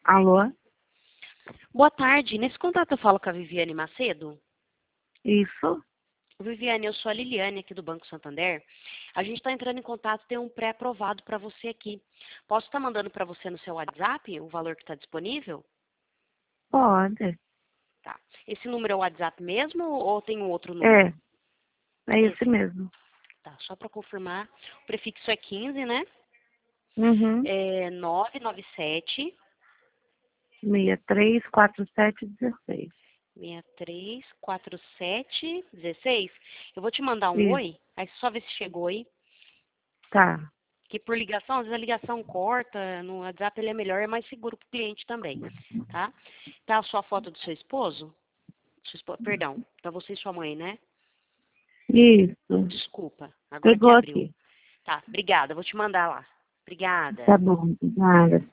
Alô? Boa tarde. Nesse contato eu falo com a Viviane Macedo. Isso? Viviane, eu sou a Liliane aqui do Banco Santander. A gente está entrando em contato, tem um pré-aprovado para você aqui. Posso estar mandando para você no seu WhatsApp o valor que está disponível? Pode. Tá. Esse número é o WhatsApp mesmo ou tem um outro É, número? é esse Esse. mesmo. Tá, só para confirmar. O prefixo é 15, né? Uhum. É 997 634716. 634716. Eu vou te mandar um Isso, oi, aí só ver se chegou aí. tá. Que por ligação, às vezes a ligação corta, no WhatsApp ele é melhor, é mais seguro para o cliente também, tá? Tá a sua foto do seu esposo? Perdão, para você e sua mãe, né? Isso. Desculpa, agora que Pegou abriu. aqui. Tá, obrigada, vou te mandar lá. Obrigada. Tá bom, nada.